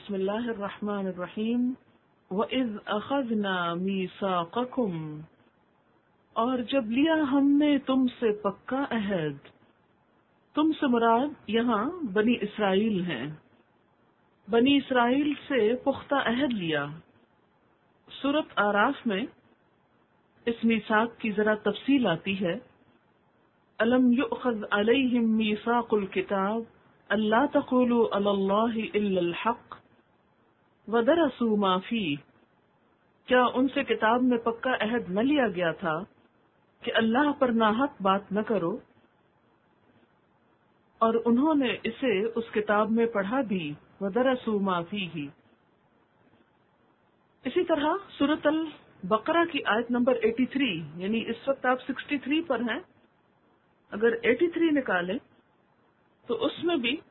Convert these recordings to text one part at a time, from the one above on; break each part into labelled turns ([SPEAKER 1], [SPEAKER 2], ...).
[SPEAKER 1] بسم اللہ الرحمن الرحیم وَإِذْ أَخَذْنَا مِيثَاقَكُمْ، اور جب لیا ہم نے تم سے پکا عہد. تم سے مراد یہاں بنی اسرائیل ہیں. بنی اسرائیل سے پختہ عہد لیا. سورۃ اعراف میں اس میثاق کی ذرا تفصیل آتی ہے. الم یؤخذ علیہم میثاق الکتاب اللہ تقولوا علی اللہ الا الحق ودرسوا ما فیہ، کیا ان سے کتاب میں پکا عہد نہ لیا گیا تھا کہ اللہ پر ناحق بات نہ کرو، اور انہوں نے اسے اس کتاب میں پڑھا بھی. ودرسوا ما فیہ. اسی طرح سورۃ البقرہ کی آیت نمبر 83، یعنی اس وقت آپ 63 پر ہیں، اگر 83 نکالیں تو اس میں بھی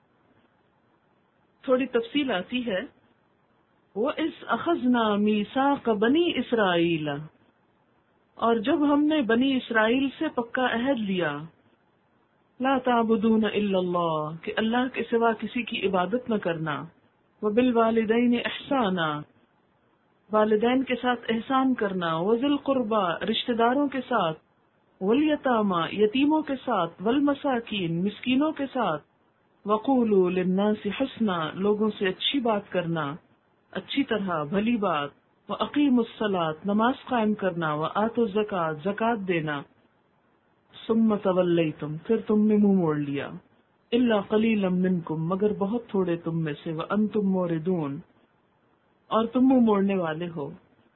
[SPEAKER 1] تھوڑی تفصیل آتی ہے. وَإِذْ أَخَذْنَا مِيثَاقَ بَنِي إِسْرَائِيلَ، اور جب ہم نے بنی اسرائیل سے پکا عہد لیا. لا تعبدون الا اللہ، کہ اللہ کے سوا کسی کی عبادت نہ کرنا. وبالوالدین احسانا، والدین کے ساتھ احسان کرنا. وذی القربى، رشتہ داروں کے ساتھ. والیتامی، یتیموں کے ساتھ. والمساکین، مسکینوں کے ساتھ. وقولوا للناس حسنا، لوگوں سے اچھی بات کرنا، اچھی طرح بھلی بات. وَأَقِيمُوا الصَّلَاةَ، نماز قائم کرنا. وَآتُوا الزَّكَاةَ، زکوٰۃ دینا. ثُمَّ تَوَلَّيْتُمْ، پھر تم نے منہ موڑ لیا. إِلَّا قَلِيلًا مِّنْكُمْ، مگر بہت تھوڑے تم میں سے. وَأَنْتُمْ مُعْرِضُونَ، اور تم منہ موڑنے والے ہو.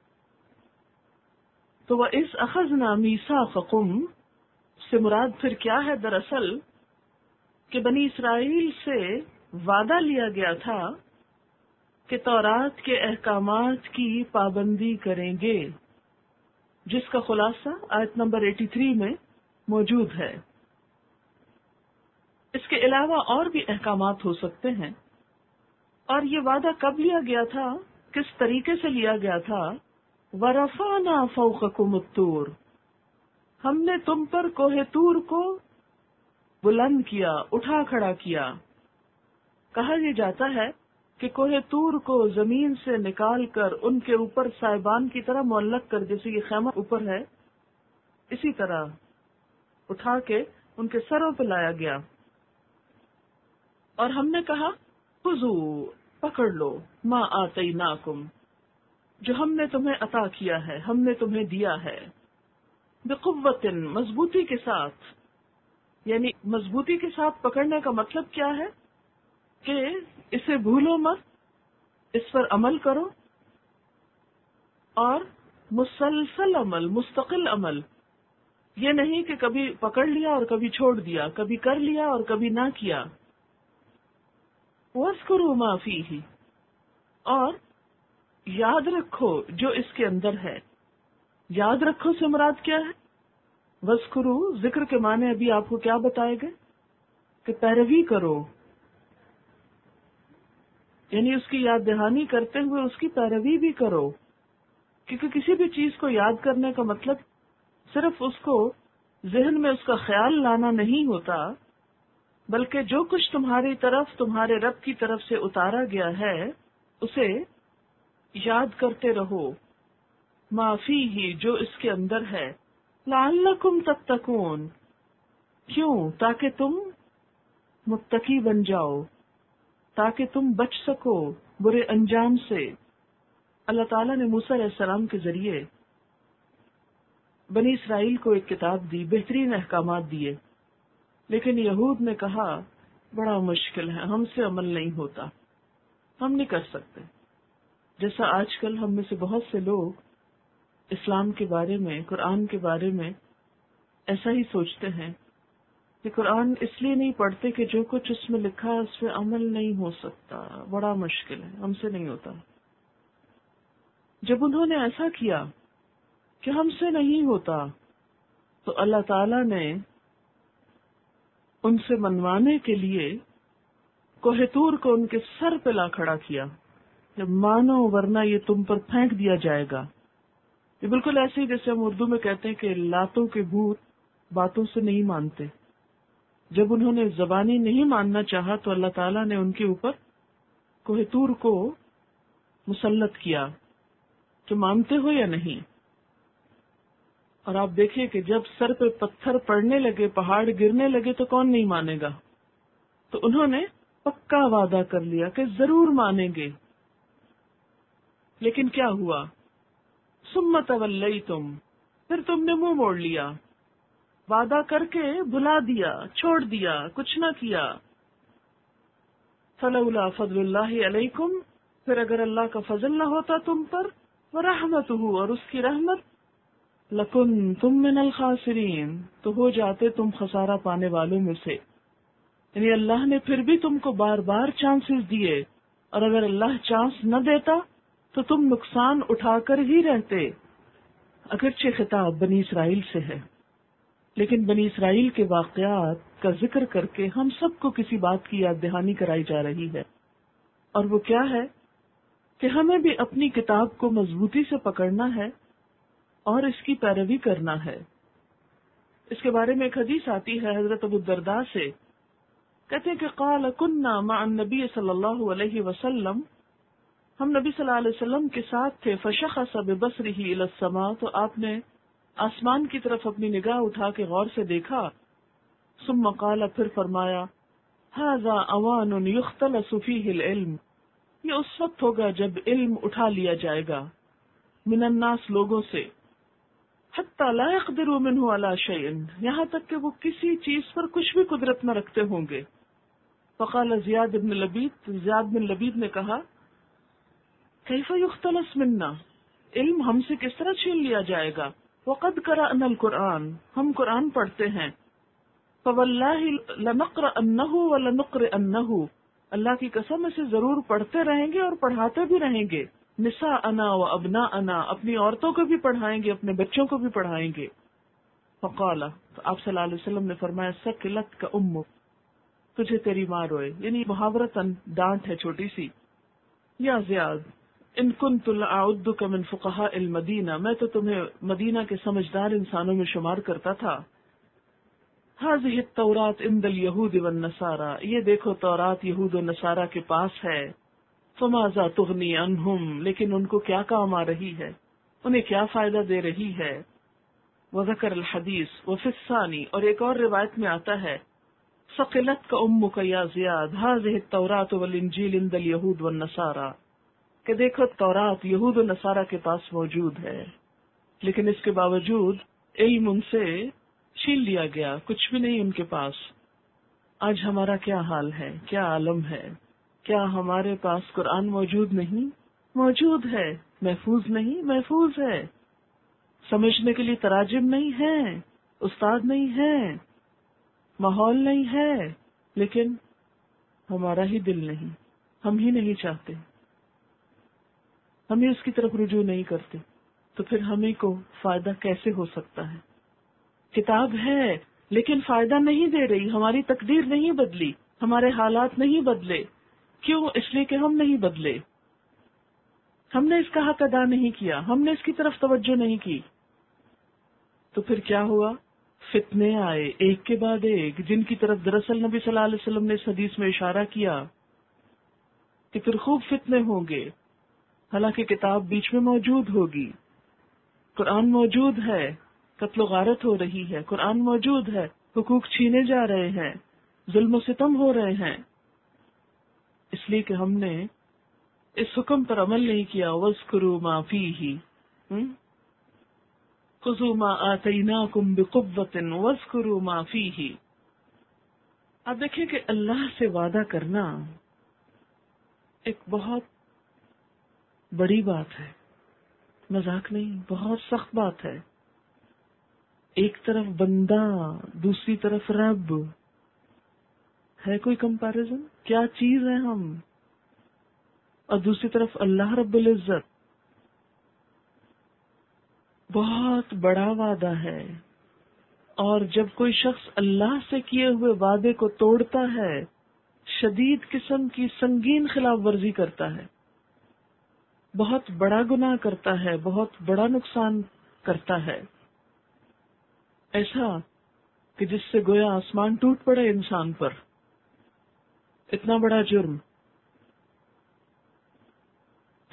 [SPEAKER 1] تو وَإِذْ أَخَذْنَا مِيثَاقَكُمْ سے مراد پھر کیا ہے؟ دراصل کہ بنی اسرائیل سے وعدہ لیا گیا تھا کہ تورات کے احکامات کی پابندی کریں گے، جس کا خلاصہ آیت نمبر 83 میں موجود ہے. اس کے علاوہ اور بھی احکامات ہو سکتے ہیں. اور یہ وعدہ کب لیا گیا تھا، کس طریقے سے لیا گیا تھا؟ وَرَفَعْنَا فَوْقَكُمُ الطُّورَ، ہم نے تم پر کوہ طور کو بلند کیا، اٹھا کھڑا کیا. کہا یہ جاتا ہے کہ کوہ طور کو زمین سے نکال کر ان کے اوپر سائبان کی طرح معلق کر، جیسے یہ خیمہ اوپر ہے اسی طرح اٹھا کے ان کے سروں پہ لایا گیا. اور ہم نے کہا خذوا، پکڑ لو. ما آتیناکم، جو ہم نے تمہیں عطا کیا ہے، ہم نے تمہیں دیا ہے. بقوۃ، مضبوطی کے ساتھ. یعنی مضبوطی کے ساتھ پکڑنے کا مطلب کیا ہے کہ اسے بھولو مت، اس پر عمل کرو، اور مسلسل عمل، مستقل عمل. یہ نہیں کہ کبھی پکڑ لیا اور کبھی چھوڑ دیا، کبھی کر لیا اور کبھی نہ کیا. وَاذْكُرُوا مَا فِيهِ، اور یاد رکھو جو اس کے اندر ہے. یاد رکھو سے مراد کیا ہے؟ وَاذْكُرُوا، ذکر کے معنی ابھی آپ کو کیا بتائے گئے کہ پیروی کرو، یعنی اس کی یاد دہانی کرتے ہوئے اس کی پیروی بھی کرو. کیونکہ کسی بھی چیز کو یاد کرنے کا مطلب صرف اس کو ذہن میں اس کا خیال لانا نہیں ہوتا، بلکہ جو کچھ تمہاری طرف، تمہارے رب کی طرف سے اتارا گیا ہے اسے یاد کرتے رہو. ما فیہ، جو اس کے اندر ہے. لعلکم تتقون، کیوں؟ تاکہ تم متقی بن جاؤ، تاکہ تم بچ سکو برے انجام سے. اللہ تعالیٰ نے موسیٰ علیہ السلام کے ذریعے بنی اسرائیل کو ایک کتاب دی، بہترین احکامات دیے، لیکن یہود نے کہا بڑا مشکل ہے، ہم سے عمل نہیں ہوتا، ہم نہیں کر سکتے. جیسا آج کل ہم میں سے بہت سے لوگ اسلام کے بارے میں، قرآن کے بارے میں ایسا ہی سوچتے ہیں کہ قرآن اس لیے نہیں پڑھتے کہ جو کچھ اس میں لکھا ہے اس پہ عمل نہیں ہو سکتا، بڑا مشکل ہے، ہم سے نہیں ہوتا. جب انہوں نے ایسا کیا کہ ہم سے نہیں ہوتا، تو اللہ تعالی نے ان سے منوانے کے لیے کوہ طور کو ان کے سر پہ لا کھڑا کیا. جب مانو ورنہ یہ تم پر پھینک دیا جائے گا. یہ بالکل ایسے ہی جیسے ہم اردو میں کہتے ہیں کہ لاتوں کے بھوت باتوں سے نہیں مانتے. جب انہوں نے زبانی نہیں ماننا چاہا تو اللہ تعالیٰ نے ان کے اوپر کوہ طور کو مسلط کیا کہ مانتے ہو یا نہیں. اور آپ دیکھیں کہ جب سر پہ پتھر پڑنے لگے، پہاڑ گرنے لگے تو کون نہیں مانے گا. تو انہوں نے پکا وعدہ کر لیا کہ ضرور مانیں گے. لیکن کیا ہوا؟ ثم تولیتم، پھر تم نے منہ موڑ لیا، وعدہ کر کے بھلا دیا، چھوڑ دیا، کچھ نہ کیا. فلولا فضل اللہ علیکم، پھر اگر اللہ کا فضل نہ ہوتا تم پر، ورحمتہ، اور اس کی رحمت، لکنتم من الخاسرین، تو ہو جاتے تم خسارہ پانے والوں میں سے. یعنی اللہ نے پھر بھی تم کو بار بار چانسز دیے، اور اگر اللہ چانس نہ دیتا تو تم نقصان اٹھا کر ہی رہتے. اگرچہ خطاب بنی اسرائیل سے ہے، لیکن بنی اسرائیل کے واقعات کا ذکر کر کے ہم سب کو کسی بات کی یاد دہانی کرائی جا رہی ہے. اور وہ کیا ہے کہ ہمیں بھی اپنی کتاب کو مضبوطی سے پکڑنا ہے اور اس کی پیروی کرنا ہے. اس کے بارے میں ایک حدیث آتی ہے حضرت ابو الدرداء سے، کہتے ہیں کہ قال كنا مع النبی صلی اللہ علیہ وسلم، ہم نبی صلی اللہ علیہ وسلم کے ساتھ تھے. فشخص ببصرہ الی السماء، تو آپ نے آسمان کی طرف اپنی نگاہ اٹھا کے غور سے دیکھا. ثم قال، پھر فرمایا، ھذا اوان یختلس فیہ العلم، یہ اس وقت ہوگا جب علم اٹھا لیا جائے گا، من الناس، لوگوں سے، حتی لا یقدروا منہ علی شیء، یہاں تک کہ وہ کسی چیز پر کچھ بھی قدرت نہ رکھتے ہوں گے. فقال زیاد بن لبید، زیاد بن لبید نے کہا، کیف یختلس منا، علم ہم سے کس طرح چھین لیا جائے گا، وقد قرأنا القرآن، ہم قرآن پڑھتے ہیں. فواللہ لنقرأنہ ولنقرئنہ، اللہ کی قسم اسے ضرور پڑھتے رہیں گے اور پڑھاتے بھی رہیں گے. نساءنا و ابناءنا، اپنی عورتوں کو بھی پڑھائیں گے، اپنے بچوں کو بھی پڑھائیں گے. فقال، تو آپ صلی اللہ علیہ وسلم نے فرمایا، سکلت کا امک، تجھے تیری ماں روئے. یعنی محاورتاً ڈانٹ ہے چھوٹی سی. یا زیاد ان کنت لاعدک من فقہاء المدینہ، میں تو تمہیں مدینہ کے سمجھدار انسانوں میں شمار کرتا تھا. هذه التوراۃ عند اليہود والنصارى، یہ دیکھو تورات یہود و نصارہ کے پاس ہے. فماذا تغنی عنہم، لیکن ان کو کیا کام آ رہی ہے، انہیں کیا فائدہ دے رہی ہے. وذکر الحدیث وفی الثانی، اور ایک اور روایت میں آتا ہے، ثقلت کا امک یا زیاد هذه التوراۃ والانجیل عند اليہود والنصارى، کہ دیکھو تورات یہود و نصارہ کے پاس موجود ہے، لیکن اس کے باوجود علم ان سے چھین لیا گیا، کچھ بھی نہیں ان کے پاس. آج ہمارا کیا حال ہے، کیا عالم ہے. کیا ہمارے پاس قرآن موجود نہیں؟ موجود ہے. محفوظ نہیں؟ محفوظ ہے. سمجھنے کے لیے تراجم نہیں ہے، استاد نہیں ہے، ماحول نہیں ہے، لیکن ہمارا ہی دل نہیں، ہم ہی نہیں چاہتے، ہم ہی اس کی طرف رجوع نہیں کرتے. تو پھر ہمیں کو فائدہ کیسے ہو سکتا ہے؟ کتاب ہے لیکن فائدہ نہیں دے رہی، ہماری تقدیر نہیں بدلی، ہمارے حالات نہیں بدلے. کیوں؟ اس لیے کہ ہم نہیں بدلے، ہم نے اس کا حق ادا نہیں کیا، ہم نے اس کی طرف توجہ نہیں کی. تو پھر کیا ہوا؟ فتنے آئے ایک کے بعد ایک، جن کی طرف دراصل نبی صلی اللہ علیہ وسلم نے اس حدیث میں اشارہ کیا کہ پھر خوب فتنے ہوں گے. حالانکہ کتاب بیچ میں موجود ہوگی، قرآن موجود ہے، قتل و غارت ہو رہی ہے، قرآن موجود ہے، حقوق چھینے جا رہے ہیں، ظلم و ستم ہو رہے ہیں، اس لیے کہ ہم نے اس حکم پر عمل نہیں کیا. وَاذْكُرُوا مَا فِيهِ خُذُوا مَا آتَيْنَاكُمْ بِقُوَّةٍ وَاذْكُرُوا مَا فِيهِ. آپ دیکھیں کہ اللہ سے وعدہ کرنا ایک بہت بڑی بات ہے، مذاق نہیں، بہت سخت بات ہے. ایک طرف بندہ، دوسری طرف رب، ہے کوئی کمپیریزن؟ کیا چیز ہے ہم، اور دوسری طرف اللہ رب العزت. بہت بڑا وعدہ ہے. اور جب کوئی شخص اللہ سے کیے ہوئے وعدے کو توڑتا ہے، شدید قسم کی سنگین خلاف ورزی کرتا ہے، بہت بڑا گناہ کرتا ہے، بہت بڑا نقصان کرتا ہے، ایسا کہ جس سے گویا آسمان ٹوٹ پڑے انسان پر. اتنا بڑا جرم.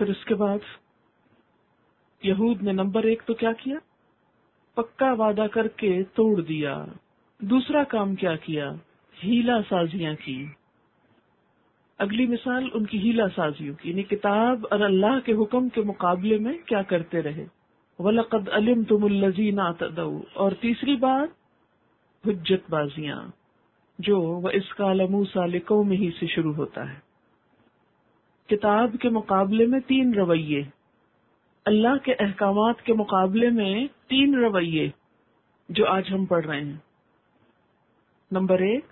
[SPEAKER 1] پھر اس کے بعد یہود نے نمبر 1 تو کیا کیا؟ پکا وعدہ کر کے توڑ دیا. دوسرا کام کیا کیا؟ ہیلا سازیاں کی. اگلی مثال ان کی ہیلا سازیوں کی، یعنی کتاب اور اللہ کے حکم کے مقابلے میں کیا کرتے رہے. وَلَقَدْ عَلِمْتُمُ الَّذِينَ اعْتَدَوْا، اور تیسری بات حجت بازیاں جو وَإِذْ قَالَ مُوسَىٰ لِقَوْمِهِ سے شروع ہوتا ہے. کتاب کے مقابلے میں 3 رویے، اللہ کے احکامات کے مقابلے میں 3 رویے جو آج ہم پڑھ رہے ہیں. نمبر 1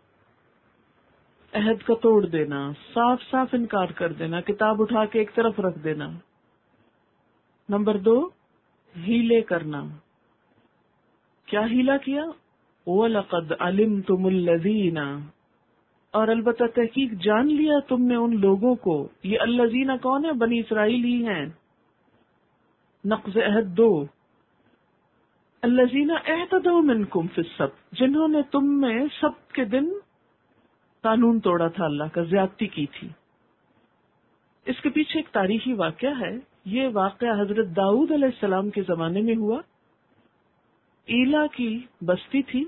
[SPEAKER 1] عہد کا توڑ دینا، صاف صاف انکار کر دینا، کتاب اٹھا کے ایک طرف رکھ دینا. نمبر 2 ہیلے کرنا. کیا ہیلا کیا؟ وَلَقَدْ عَلِمْتُمُ الَّذِينَ، اور البتہ تحقیق جان لیا تم نے ان لوگوں کو. یہ الذین کون ہے؟ بنی اسرائیل ہی ہیں. نقض عہد 2 الذین اعتدوا منکم فی السبت، جنہوں نے تم میں سبت کے دن قانون توڑا تھا، اللہ کا زیادتی کی تھی. اس کے پیچھے ایک تاریخی واقعہ ہے. یہ واقعہ حضرت داؤد علیہ السلام کے زمانے میں ہوا. ایلا کی بستی تھی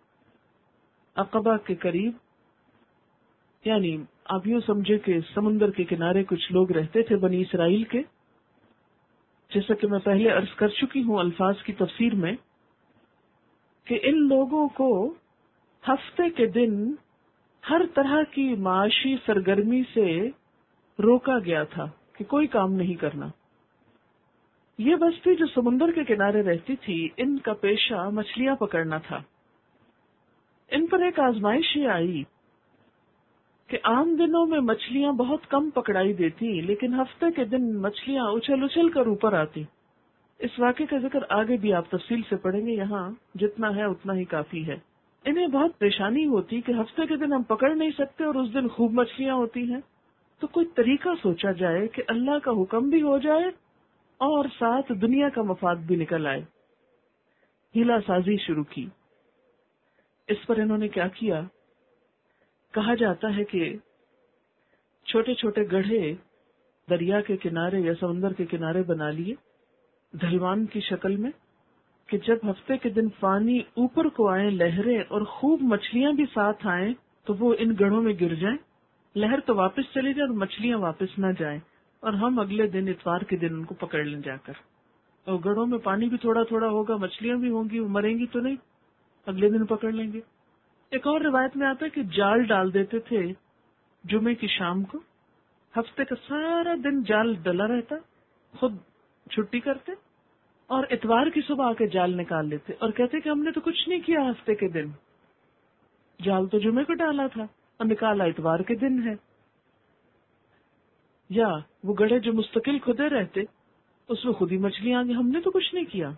[SPEAKER 1] عقبہ کے قریب، یعنی آپ یوں سمجھے کہ سمندر کے کنارے کچھ لوگ رہتے تھے بنی اسرائیل کے. جیسا کہ میں پہلے عرض کر چکی ہوں الفاظ کی تفسیر میں کہ ان لوگوں کو ہفتے کے دن ہر طرح کی معاشی سرگرمی سے روکا گیا تھا کہ کوئی کام نہیں کرنا. یہ بستی جو سمندر کے کنارے رہتی تھی، ان کا پیشہ مچھلیاں پکڑنا تھا. ان پر ایک آزمائش یہ آئی کہ عام دنوں میں مچھلیاں بہت کم پکڑائی دیتی، لیکن ہفتے کے دن مچھلیاں اچھل اچھل کر اوپر آتی. اس واقعے کا ذکر آگے بھی آپ تفصیل سے پڑھیں گے، یہاں جتنا ہے اتنا ہی کافی ہے. انہیں بہت پریشانی ہوتی کہ ہفتے کے دن ہم پکڑ نہیں سکتے اور اس دن خوب مچھلیاں ہوتی ہیں. تو کوئی طریقہ سوچا جائے کہ اللہ کا حکم بھی ہو جائے اور ساتھ دنیا کا مفاد بھی نکل آئے. ہیلا سازی شروع کی. اس پر انہوں نے کیا کیا؟ کہا جاتا ہے کہ چھوٹے چھوٹے گڑھے دریا کے کنارے یا سمندر کے کنارے بنا لیے ڈھلوان کی شکل میں، کہ جب ہفتے کے دن پانی اوپر کو آئے، لہریں اور خوب مچھلیاں بھی ساتھ آئیں تو وہ ان گڑھوں میں گر جائیں. لہر تو واپس چلی جائے اور مچھلیاں واپس نہ جائیں، اور ہم اگلے دن اتوار کے دن ان کو پکڑ لیں جا کر. اور گڑھوں میں پانی بھی تھوڑا تھوڑا ہوگا، مچھلیاں بھی ہوں گی، وہ مریں گی تو نہیں، اگلے دن پکڑ لیں گے. ایک اور روایت میں آتا ہے کہ جال ڈال دیتے تھے جمعے کی شام کو. ہفتے کا سارا دن جال ڈلا رہتا، خود چھٹی کرتے اور اتوار کی صبح آ کے جال نکال لیتے اور کہتے کہ ہم نے تو کچھ نہیں کیا ہفتے کے دن، جال تو جمعے کو ڈالا تھا اور نکالا اتوار کے دن ہے. یا وہ گڑھے جو مستقل کھدے رہتے اس میں خود ہی مچھلیاں آ گئی، ہم نے تو کچھ نہیں کیا.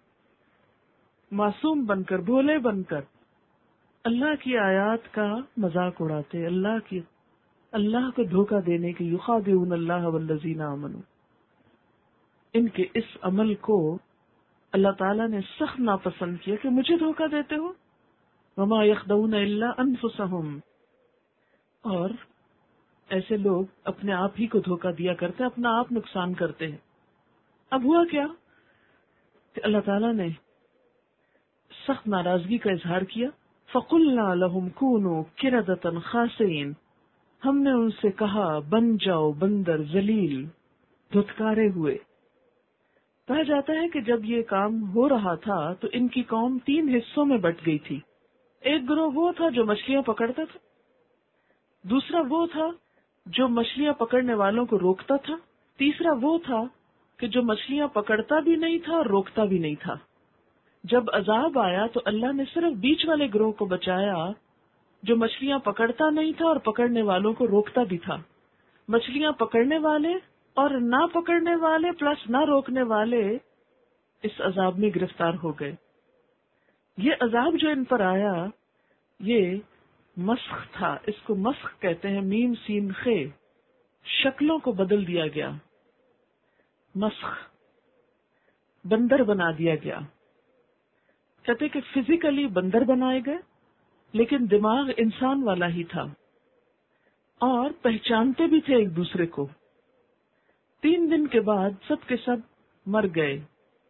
[SPEAKER 1] معصوم بن کر، بھولے بن کر اللہ کی آیات کا مذاق اڑاتے، اللہ کو دھوکہ دینے کے. یخادعون اللہ والذین آمنوا، ان کے اس عمل کو اللہ تعالیٰ نے سخت ناپسند کیا کہ مجھے دھوکہ دیتے ہو. وما یخدعون الا انفسهم، اور ایسے لوگ اپنے آپ ہی کو دھوکہ دیا کرتے، اپنا آپ نقصان کرتے ہیں. اب ہوا کیا کہ اللہ تعالیٰ نے سخت ناراضگی کا اظہار کیا. فَقُلْنَا لَهُمْ كُونُوا قِرَدَةً خَاسِئِينَ، ہم نے ان سے کہا بن جاؤ بندر ذلیل، دھتکارے ہوئے. کہا جاتا ہے کہ جب یہ کام ہو رہا تھا تو ان کی قوم 3 حصوں میں بٹ گئی تھی. ایک گروہ وہ تھا جو مچھلیاں پکڑتا تھا، دوسرا وہ تھا جو مچھلیاں پکڑنے والوں کو روکتا تھا، تیسرا وہ تھا کہ جو مچھلیاں پکڑتا بھی نہیں تھا اور روکتا بھی نہیں تھا. جب عذاب آیا تو اللہ نے صرف بیچ والے گروہ کو بچایا جو مچھلیاں پکڑتا نہیں تھا اور پکڑنے والوں کو روکتا بھی تھا. مچھلیاں پکڑنے والے اور نہ پکڑنے والے پلس نہ روکنے والے اس عذاب میں گرفتار ہو گئے. یہ عذاب جو ان پر آیا یہ مسخ تھا، اس کو مسخ کہتے ہیں، میم سین خے. شکلوں کو بدل دیا گیا، مسخ، بندر بنا دیا گیا. کہتے کہ فزیکلی بندر بنائے گئے لیکن دماغ انسان والا ہی تھا اور پہچانتے بھی تھے ایک دوسرے کو. 3 دن کے بعد سب کے سب مر گئے،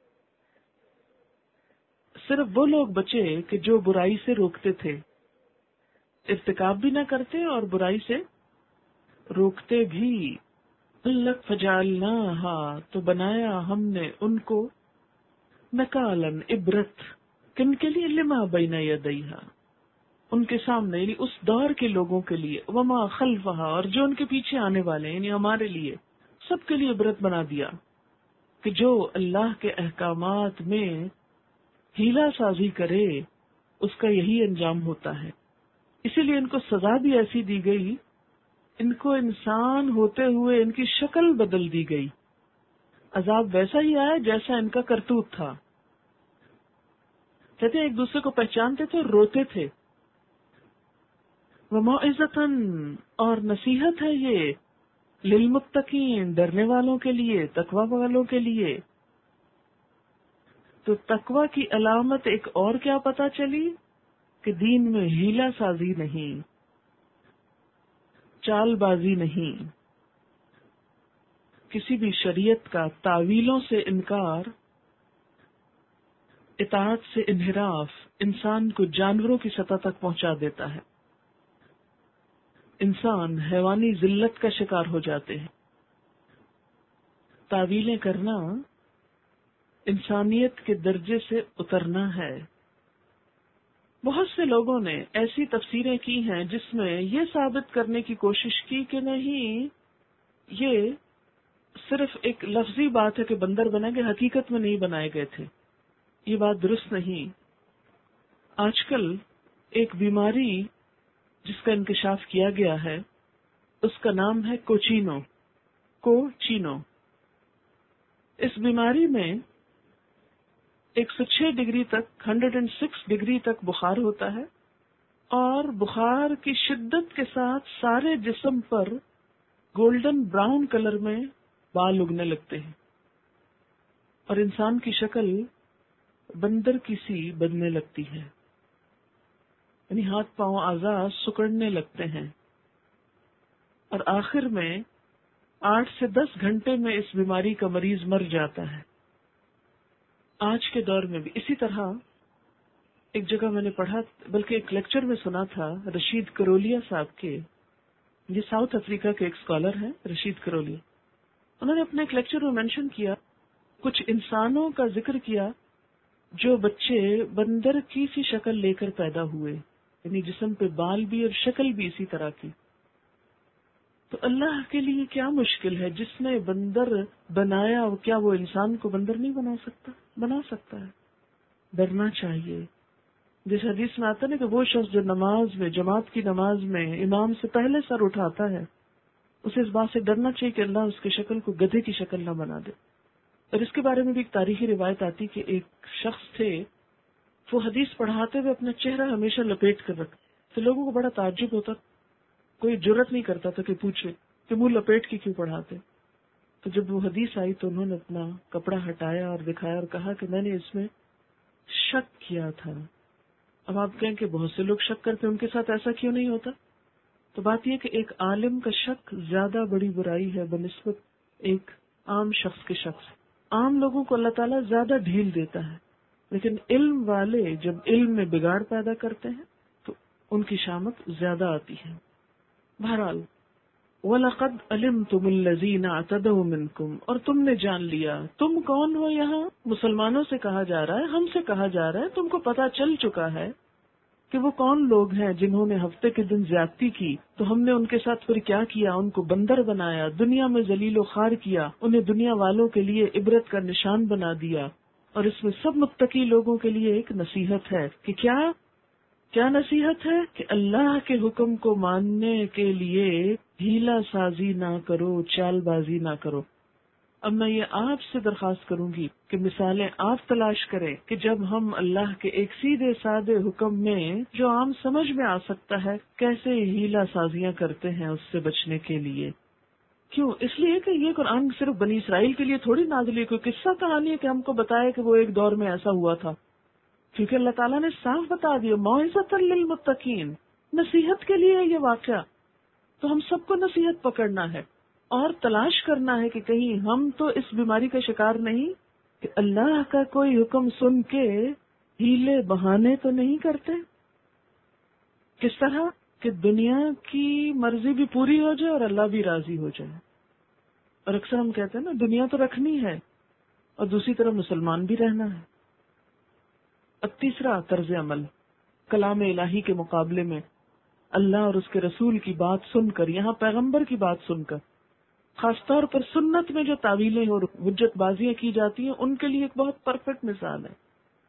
[SPEAKER 1] صرف وہ لوگ بچے کہ جو برائی سے روکتے تھے، ارتکاب بھی نہ کرتے اور برائی سے روکتے بھی۔ اللہ فجعلناہا، تو بنایا ہم نے ان کو، نکالن، عبرت، کن کے لیے؟ لما بین یدیہا، ان کے سامنے یعنی اس دور کے لوگوں کے لیے، وما خلفہا، اور جو ان کے پیچھے آنے والے یعنی ہمارے لیے، سب کے لیے عبرت بنا دیا کہ جو اللہ کے احکامات میں ہیلا سازی کرے اس کا یہی انجام ہوتا ہے۔ اسی لیے ان کو سزا بھی ایسی دی گئی، ان کو انسان ہوتے ہوئے ان کی شکل بدل دی گئی، عذاب ویسا ہی آیا جیسا ان کا کرتوت تھا۔ کہتے ہیں ایک دوسرے کو پہچانتے تھے اور روتے تھے۔ وموعظۃً، اور نصیحت ہے یہ، للمتقین، ڈرنے والوں کے لیے، تقوی والوں کے لیے۔ تو تقوی کی علامت ایک اور کیا پتا چلی کہ دین میں ہیلا سازی نہیں، چال بازی نہیں، کسی بھی شریعت کا تعویلوں سے انکار، اطاعت سے انحراف انسان کو جانوروں کی سطح تک پہنچا دیتا ہے، انسان حیوانی ذلت کا شکار ہو جاتے ہیں۔ تعویلیں کرنا انسانیت کے درجے سے اترنا ہے۔ بہت سے لوگوں نے ایسی تفسیریں کی ہیں جس میں یہ ثابت کرنے کی کوشش کی کہ نہیں، یہ صرف ایک لفظی بات ہے کہ بندر بنے گئے، حقیقت میں نہیں بنائے گئے تھے۔ یہ بات درست نہیں۔ آج کل ایک بیماری جس کا انکشاف کیا گیا ہے اس کا نام ہے کوچینو۔ اس بیماری میں 106 ڈگری تک 106 ڈگری تک بخار ہوتا ہے، اور بخار کی شدت کے ساتھ سارے جسم پر گولڈن براؤن کلر میں بال اگنے لگتے ہیں اور انسان کی شکل بندر کی سی بننے لگتی ہے، یعنی ہاتھ پاؤں اعضاء سکڑنے لگتے ہیں، اور آخر میں 8 سے 10 گھنٹے میں اس بیماری کا مریض مر جاتا ہے۔ آج کے دور میں بھی اسی طرح ایک جگہ میں نے پڑھا، بلکہ ایک لیکچر میں سنا تھا، رشید کرولیا صاحب کے، یہ ساؤتھ افریقہ کے ایک اسکالر ہیں رشید کرولیا، انہوں نے اپنے ایک لیکچر میں مینشن کیا، کچھ انسانوں کا ذکر کیا جو بچے بندر کی سی شکل لے کر پیدا ہوئے، یعنی جسم پہ بال بھی اور شکل بھی اسی طرح کی۔ تو اللہ کے لیے کیا مشکل ہے، جس نے بندر بنایا کیا وہ انسان کو بندر نہیں بنا سکتا؟ بنا سکتا ہے۔ ڈرنا چاہیے، جس حدیث میں آتا ہے کہ وہ شخص جو نماز میں، جماعت کی نماز میں امام سے پہلے سر اٹھاتا ہے، اسے اس بات سے ڈرنا چاہیے کہ اللہ اس کی شکل کو گدھے کی شکل نہ بنا دے۔ اور اس کے بارے میں بھی ایک تاریخی روایت آتی کہ ایک شخص تھے، وہ حدیث پڑھاتے ہوئے اپنا چہرہ ہمیشہ لپیٹ کر رکھتے، تو لوگوں کو بڑا تعجب ہوتا، کوئی جرت نہیں کرتا تھا کہ پوچھے کہ منہ لپیٹ کے کیوں پڑھاتے۔ تو جب وہ حدیث آئی تو انہوں نے اپنا کپڑا ہٹایا اور دکھایا اور کہا کہ میں نے اس میں شک کیا تھا۔ اب آپ کہیں کہ بہت سے لوگ شک کرتے ہیں، ان کے ساتھ ایسا کیوں نہیں ہوتا؟ تو بات یہ کہ ایک عالم کا شک زیادہ بڑی برائی ہے بنسبت ایک عام شخص کے شخص۔ عام لوگوں کو اللہ تعالیٰ زیادہ ڈھیل دیتا ہے، لیکن علم والے جب علم میں بگاڑ پیدا کرتے ہیں تو ان کی شامت زیادہ آتی ہے۔ بہرحال، وَلَقَدْ عَلِمْتُمُ الَّذِينَ اعْتَدَوْا مِنْكُمْ، اور تم نے جان لیا، تم کون ہو؟ یہاں مسلمانوں سے کہا جا رہا ہے، ہم سے کہا جا رہا ہے، تم کو پتا چل چکا ہے کہ وہ کون لوگ ہیں جنہوں نے ہفتے کے دن زیادتی کی، تو ہم نے ان کے ساتھ پھر کیا کیا، ان کو بندر بنایا، دنیا میں ذلیل و خوار کیا، انہیں دنیا والوں کے لیے عبرت کا نشان بنا دیا۔ اور اس میں سب متقی لوگوں کے لیے ایک نصیحت ہے کہ کیا نصیحت ہے کہ اللہ کے حکم کو ماننے کے لیے ہیلا سازی نہ کرو، چال بازی نہ کرو۔ اب میں یہ آپ سے درخواست کروں گی کہ مثالیں آپ تلاش کریں کہ جب ہم اللہ کے ایک سیدھے سادے حکم میں جو عام سمجھ میں آ سکتا ہے کیسے ہیلا سازیاں کرتے ہیں اس سے بچنے کے لیے۔ کیوں؟ اس لیے کہ یہ قرآن صرف بنی اسرائیل کے لیے تھوڑی نازل ہے، کوئی قصہ کہانی ہے کہ ہم کو بتائے کہ وہ ایک دور میں ایسا ہوا تھا، کیونکہ اللہ تعالیٰ نے صاف بتا دیا، موعظۃ للمتقین، نصیحت کے لیے یہ واقعہ، تو ہم سب کو نصیحت پکڑنا ہے۔ اور تلاش کرنا ہے کہ کہیں ہم تو اس بیماری کا شکار نہیں کہ اللہ کا کوئی حکم سن کے ہیلے بہانے تو نہیں کرتے. کس طرح کہ دنیا کی مرضی بھی پوری ہو جائے اور اللہ بھی راضی ہو جائے. اور اکثر ہم کہتے ہیں نا دنیا تو رکھنی ہے اور دوسری طرف مسلمان بھی رہنا ہے. اب تیسرا طرز عمل کلام الہی کے مقابلے میں اللہ اور اس کے رسول کی بات سن کر، یہاں پیغمبر کی بات سن کر، خاص طور پر سنت میں جو تعویلیں اور حجت بازیاں کی جاتی ہیں ان کے لیے ایک بہت پرفیکٹ مثال ہے.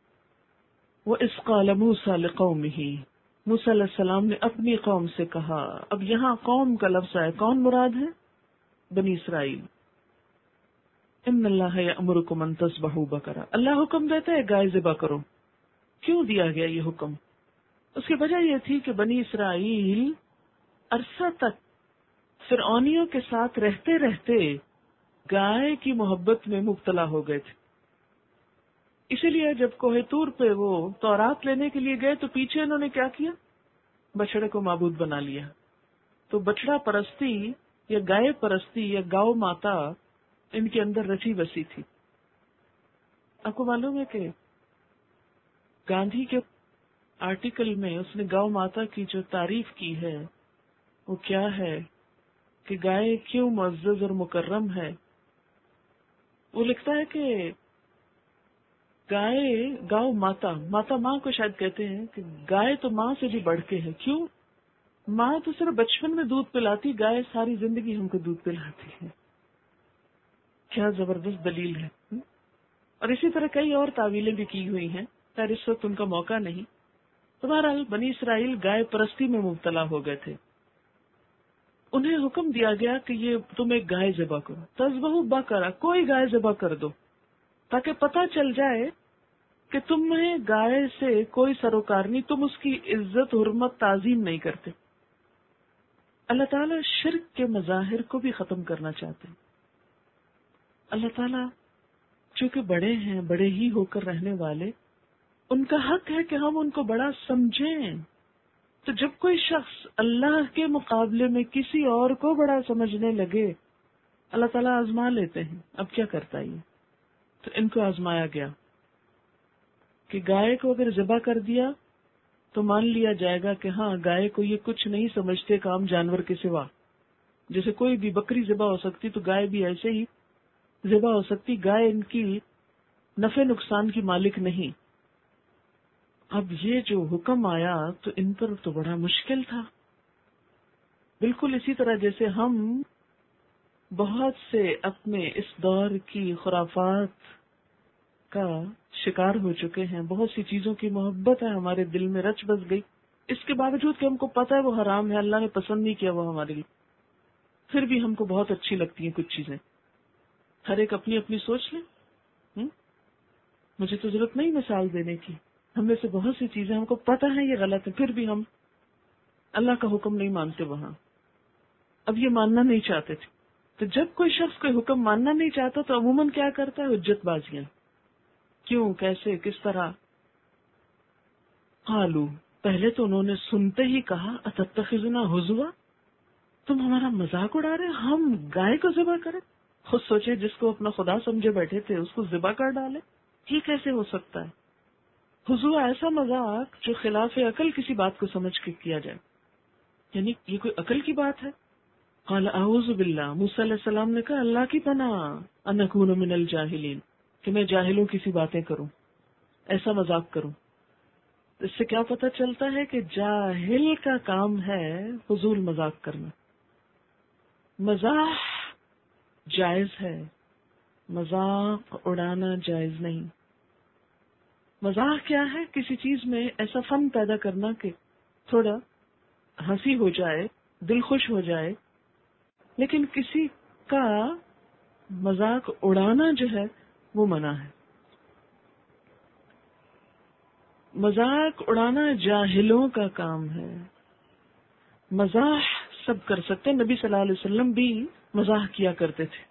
[SPEAKER 1] وَإِذْ قَالَ مُوسَىٰ لِقَوْمِهِ، موسیٰ علیہ السلام نے اپنی قوم سے کہا. اب یہاں قوم کا لفظ ہے، کون مراد ہے؟ بنی اسرائیل. ان اللہ یأمرکم ان تذبحوا بقرہ، اللہ حکم دیتا ہے گائے ذبح کرو. کیوں دیا گیا یہ حکم؟ اس کی وجہ یہ تھی کہ بنی اسرائیل عرصہ تک فرعونیوں کے ساتھ رہتے رہتے گائے کی محبت میں مبتلا ہو گئے تھے. اسی لیے جب کوہ طور پہ وہ تورات لینے کے لیے گئے تو پیچھے انہوں نے کیا کیا؟ بچڑے کو معبود بنا لیا. تو بچڑا پرستی یا گائے پرستی یا گاؤ ماتا ان کے اندر رچی بسی تھی. آپ کو معلوم ہے کہ گاندھی کے آرٹیکل میں اس نے گاؤ ماتا کی جو تعریف کی ہے وہ کیا ہے کہ گائے کیوں معزز اور مکرم ہے. وہ لکھتا ہے کہ گائے گاؤ ماتا، ماتا ماں کو شاید کہتے ہیں کہ گائے تو ماں سے بھی بڑھ کے ہے. کیوں؟ ماں تو صرف بچپن میں دودھ پلاتی، گائے ساری زندگی ہم کو دودھ پلاتی ہے. کیا زبردست دلیل ہے. اور اسی طرح کئی اور تعویلیں بھی کی ہوئی ہیں، خیر اس وقت ان کا موقع نہیں. تو بہرحال بنی اسرائیل گائے پرستی میں مبتلا ہو گئے تھے. انہیں حکم دیا گیا کہ یہ تم ایک گائے ذبح کرو. تذبحوا بقرہ، کوئی گائے ذبح کر دو تاکہ پتہ چل جائے کہ تمہیں گائے سے کوئی سروکار نہیں، تم اس کی عزت حرمت تعظیم نہیں کرتے. اللہ تعالیٰ شرک کے مظاہر کو بھی ختم کرنا چاہتے ہیں. اللہ تعالیٰ چونکہ بڑے ہیں، بڑے ہی ہو کر رہنے والے، ان کا حق ہے کہ ہم ان کو بڑا سمجھیں. تو جب کوئی شخص اللہ کے مقابلے میں کسی اور کو بڑا سمجھنے لگے، اللہ تعالیٰ آزما لیتے ہیں. اب کیا کرتا ہے؟ تو ان کو آزمایا گیا کہ گائے کو اگر ذبح کر دیا تو مان لیا جائے گا کہ ہاں گائے کو یہ کچھ نہیں سمجھتے کام جانور کے سوا. جیسے کوئی بھی بکری ذبح ہو سکتی تو گائے بھی ایسے ہی ذبح ہو سکتی. گائے ان کی نفع نقصان کی مالک نہیں. اب یہ جو حکم آیا تو ان پر تو بڑا مشکل تھا. بالکل اسی طرح جیسے ہم بہت سے اپنے اس دور کی خرافات کا شکار ہو چکے ہیں. بہت سی چیزوں کی محبت ہے ہمارے دل میں رچ بس گئی، اس کے باوجود کہ ہم کو پتہ ہے وہ حرام ہے، اللہ نے پسند نہیں کیا وہ ہمارے لیے، پھر بھی ہم کو بہت اچھی لگتی ہیں کچھ چیزیں. ہر ایک اپنی اپنی سوچ لیں. مجھے تو ضرورت نہیں مثال دینے کی. ہم میں سے بہت سی چیزیں ہم کو پتہ ہے یہ غلط ہے، پھر بھی ہم اللہ کا حکم نہیں مانتے. وہاں اب یہ ماننا نہیں چاہتے تھے. تو جب کوئی شخص کوئی حکم ماننا نہیں چاہتا تو عموماً کیا کرتا ہے؟ حجت بازیاں. کیوں، کیسے، کس طرح؟ قالو، پہلے تو انہوں نے سنتے ہی کہا اتتخذنا ہزوا، تم ہمارا مذاق اڑا رہے، ہم گائے کو ذبح کریں. خود سوچے جس کو اپنا خدا سمجھے بیٹھے تھے اس کو ذبح کر ڈالے. یہ کیسے ہو سکتا ہے؟ ہزوا ایسا مذاق جو خلاف عقل کسی بات کو سمجھ کے کیا جائے، یعنی یہ کوئی عقل کی بات ہے. قال اعوذ باللہ، موسیٰ علیہ السلام نے کہا اللہ کی پناہ، ان اکون من الجاہلین، کہ میں جاہلوں کی سی باتیں کروں، ایسا مذاق کروں. اس سے کیا پتہ چلتا ہے کہ جاہل کا کام ہے فضول مذاق کرنا. مزاح جائز ہے، مذاق اڑانا جائز نہیں. مزاح کیا ہے؟ کسی چیز میں ایسا فن پیدا کرنا کہ تھوڑا ہنسی ہو جائے، دل خوش ہو جائے، لیکن کسی کا مذاق اڑانا جو ہے وہ منع ہے. مذاق اڑانا جاہلوں کا کام ہے. مزاح سب کر سکتے. نبی صلی اللہ علیہ وسلم بھی مزاح کیا کرتے تھے.